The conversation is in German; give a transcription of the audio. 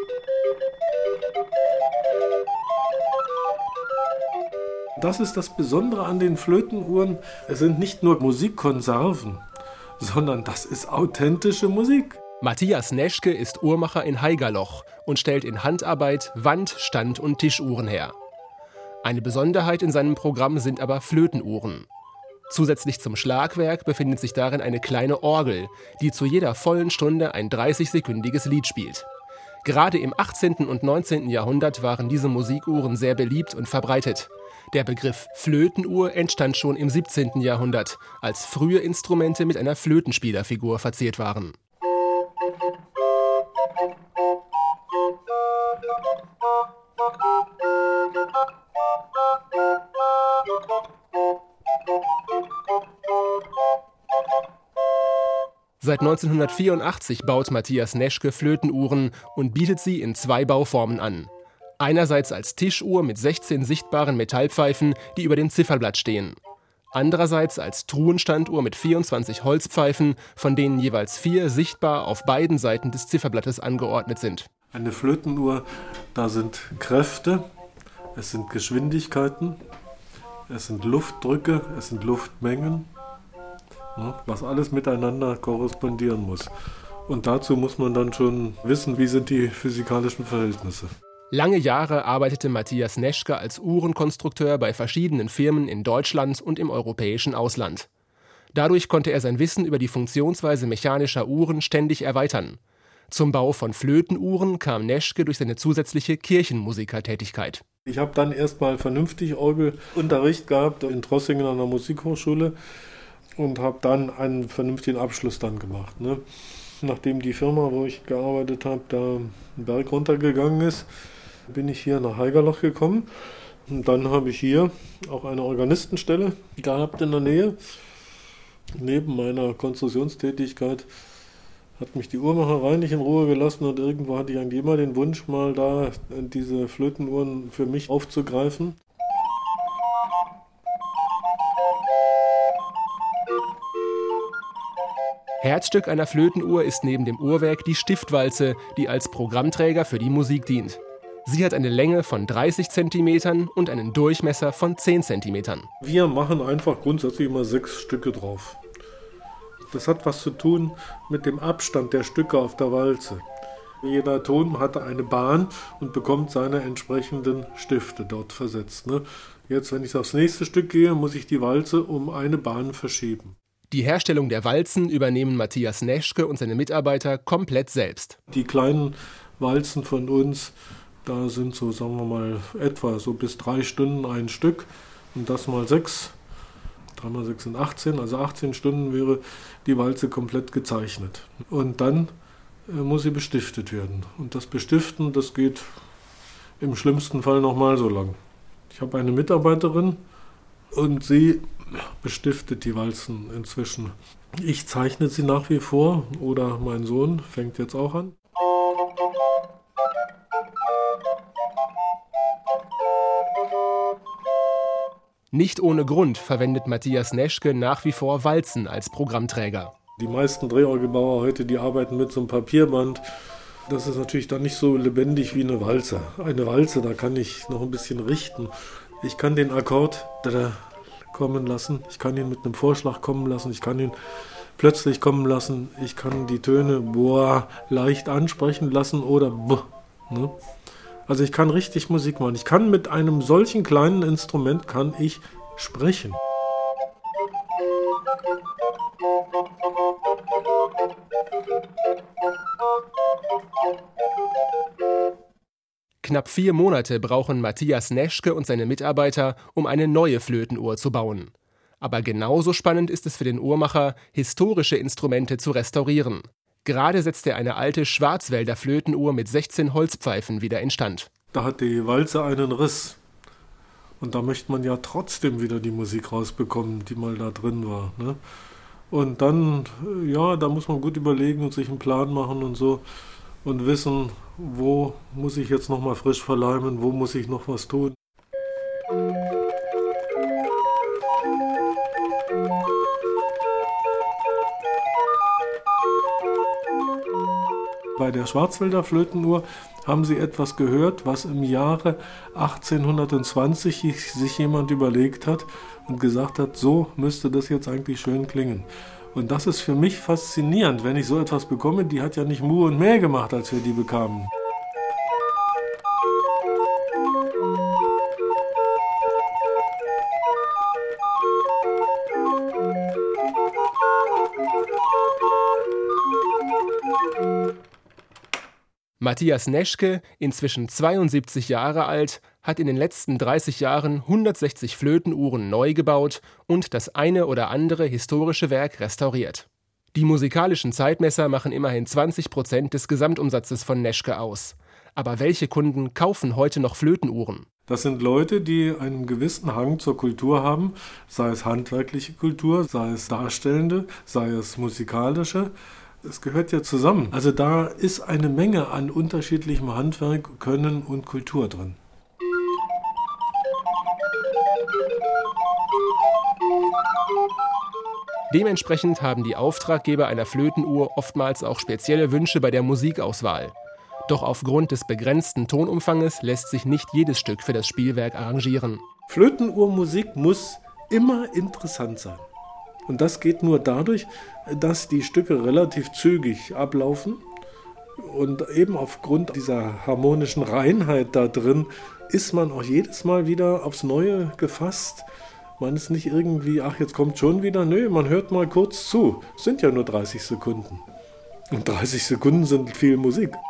Das ist das Besondere an den Flötenuhren. Es sind nicht nur Musikkonserven, sondern das ist authentische Musik. Matthias Neschke ist Uhrmacher in Haigerloch und stellt in Handarbeit Wand-, Stand- und Tischuhren her. Eine Besonderheit in seinem Programm sind aber Flötenuhren. Zusätzlich zum Schlagwerk befindet sich darin eine kleine Orgel, die zu jeder vollen Stunde ein 30-sekündiges Lied spielt. Gerade im 18. und 19. Jahrhundert waren diese Musikuhren sehr beliebt und verbreitet. Der Begriff Flötenuhr entstand schon im 17. Jahrhundert, als frühe Instrumente mit einer Flötenspielerfigur verziert waren. Seit 1984 baut Matthias Neschke Flötenuhren und bietet sie in 2 Bauformen an. Einerseits als Tischuhr mit 16 sichtbaren Metallpfeifen, die über dem Zifferblatt stehen. Andererseits als Truhenstanduhr mit 24 Holzpfeifen, von denen jeweils 4 sichtbar auf beiden Seiten des Zifferblattes angeordnet sind. Eine Flötenuhr, da sind Kräfte, es sind Geschwindigkeiten, es sind Luftdrücke, es sind Luftmengen, was alles miteinander korrespondieren muss. Und dazu muss man dann schon wissen, wie sind die physikalischen Verhältnisse. Lange Jahre arbeitete Matthias Neschke als Uhrenkonstrukteur bei verschiedenen Firmen in Deutschland und im europäischen Ausland. Dadurch konnte er sein Wissen über die Funktionsweise mechanischer Uhren ständig erweitern. Zum Bau von Flötenuhren kam Neschke durch seine zusätzliche Kirchenmusikertätigkeit. Ich habe dann erstmal vernünftig Orgelunterricht gehabt in Trossingen an der Musikhochschule und habe dann einen vernünftigen Abschluss dann gemacht. Nachdem die Firma, wo ich gearbeitet habe, da einen Berg runtergegangen ist, bin ich hier nach Haigerloch gekommen. Und dann habe ich hier auch eine Organistenstelle gehabt in der Nähe. Neben meiner Konstruktionstätigkeit hat mich die Uhrmacherei nicht in Ruhe gelassen und irgendwo hatte ich eigentlich immer den Wunsch, mal da diese Flötenuhren für mich aufzugreifen. Herzstück einer Flötenuhr ist neben dem Uhrwerk die Stiftwalze, die als Programmträger für die Musik dient. Sie hat eine Länge von 30 cm und einen Durchmesser von 10 cm. Wir machen einfach grundsätzlich immer 6 Stücke drauf. Das hat was zu tun mit dem Abstand der Stücke auf der Walze. Jeder Ton hat eine Bahn und bekommt seine entsprechenden Stifte dort versetzt. Jetzt, wenn ich aufs nächste Stück gehe, muss ich die Walze um eine Bahn verschieben. Die Herstellung der Walzen übernehmen Matthias Neschke und seine Mitarbeiter komplett selbst. Die kleinen Walzen von uns, da sind so, sagen wir mal, etwa so bis 3 Stunden ein Stück. Und das mal 6, 3 mal 6 sind 18, also 18 Stunden wäre die Walze komplett gezeichnet. Und dann muss sie bestiftet werden. Und das Bestiften, das geht im schlimmsten Fall nochmal so lang. Ich habe eine Mitarbeiterin und sie bestiftet die Walzen inzwischen. Ich zeichne sie nach wie vor oder mein Sohn fängt jetzt auch an. Nicht ohne Grund verwendet Matthias Neschke nach wie vor Walzen als Programmträger. Die meisten Drehorgelbauer heute, die arbeiten mit so einem Papierband. Das ist natürlich dann nicht so lebendig wie eine Walze. Eine Walze, da kann ich noch ein bisschen richten. Ich kann den Akkord kommen lassen, ich kann ihn mit einem Vorschlag kommen lassen, ich kann ihn plötzlich kommen lassen, ich kann die Töne leicht ansprechen lassen oder Also ich kann richtig Musik machen. Ich kann mit einem solchen kleinen Instrument kann ich sprechen. Knapp 4 Monate brauchen Matthias Neschke und seine Mitarbeiter, um eine neue Flötenuhr zu bauen. Aber genauso spannend ist es für den Uhrmacher, historische Instrumente zu restaurieren. Gerade setzt er eine alte Schwarzwälder Flötenuhr mit 16 Holzpfeifen wieder instand. Da hat die Walze einen Riss. Und da möchte man ja trotzdem wieder die Musik rausbekommen, die mal da drin war. Und dann, da muss man gut überlegen und sich einen Plan machen und so. Und wissen, wo muss ich jetzt nochmal frisch verleimen, wo muss ich noch was tun. Bei der Schwarzwälder Flötenuhr haben Sie etwas gehört, was im Jahre 1820 sich jemand überlegt hat und gesagt hat, so müsste das jetzt eigentlich schön klingen. Und das ist für mich faszinierend, wenn ich so etwas bekomme. Die hat ja nicht Muhe und Mäh gemacht, als wir die bekamen. Matthias Neschke, inzwischen 72 Jahre alt, hat in den letzten 30 Jahren 160 Flötenuhren neu gebaut und das eine oder andere historische Werk restauriert. Die musikalischen Zeitmesser machen immerhin 20% des Gesamtumsatzes von Neschke aus. Aber welche Kunden kaufen heute noch Flötenuhren? Das sind Leute, die einen gewissen Hang zur Kultur haben, sei es handwerkliche Kultur, sei es darstellende, sei es musikalische. Es gehört ja zusammen. Also da ist eine Menge an unterschiedlichem Handwerk, Können und Kultur drin. Dementsprechend haben die Auftraggeber einer Flötenuhr oftmals auch spezielle Wünsche bei der Musikauswahl. Doch aufgrund des begrenzten Tonumfanges lässt sich nicht jedes Stück für das Spielwerk arrangieren. Flötenuhrmusik muss immer interessant sein. Und das geht nur dadurch, dass die Stücke relativ zügig ablaufen. Und eben aufgrund dieser harmonischen Reinheit da drin ist man auch jedes Mal wieder aufs Neue gefasst. Man ist nicht irgendwie, ach jetzt kommt schon wieder, nö, man hört mal kurz zu. Es sind ja nur 30 Sekunden. Und 30 Sekunden sind viel Musik.